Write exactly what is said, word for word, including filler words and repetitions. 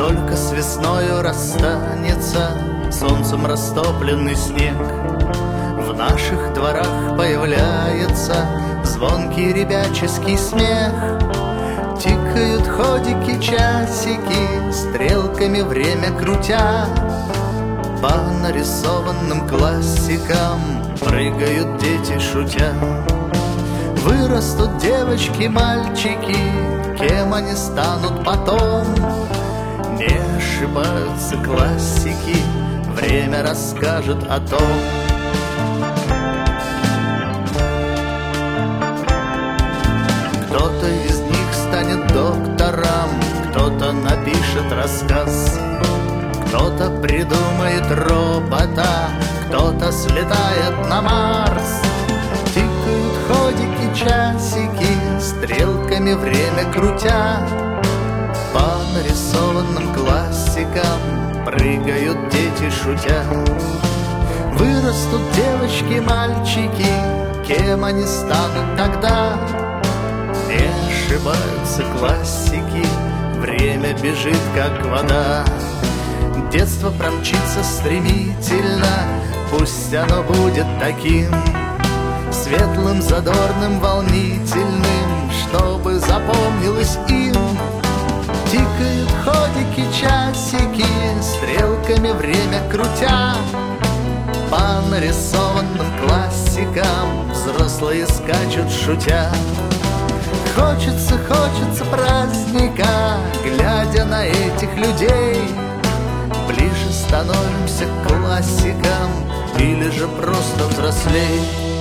только с весною расстанется солнцем растопленный снег. В наших дворах появляется звонкий ребяческий смех. Тикают ходики, часики, стрелками время крутя. По нарисованным классикам прыгают дети, шутя. Вырастут девочки, мальчики, кем они станут потом? Не ошибаются классики, время расскажет о том. Кто-то из них станет доктором, кто-то напишет рассказ, кто-то придумает робота, кто-то слетает на Марс. Тикают ходики, часики, стрелками время крутя. По нарисованным классикам прыгают дети, шутя. Вырастут девочки, мальчики, кем они станут тогда? Не ошибаются классики, время бежит, как вода. Детство промчится стремительно, пусть оно будет таким светлым, задорным, волнительным, чтобы запомнилось им. Тикают ходики, часики, стрелками время крутя. По нарисованным классикам взрослые скачут, шутя. Хочется, хочется праздника, глядя на этих людей. Ближе становимся к классикам или же просто взрослей.